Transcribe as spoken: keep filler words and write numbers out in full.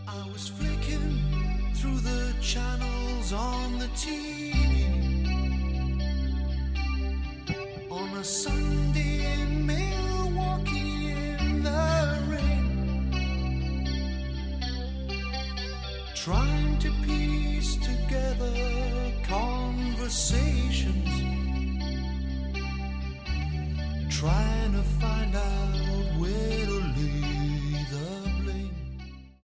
I was flicking through the channels on the T V on a Sunday in Milwaukee in the rain, trying to piece together conversations, trying to find out where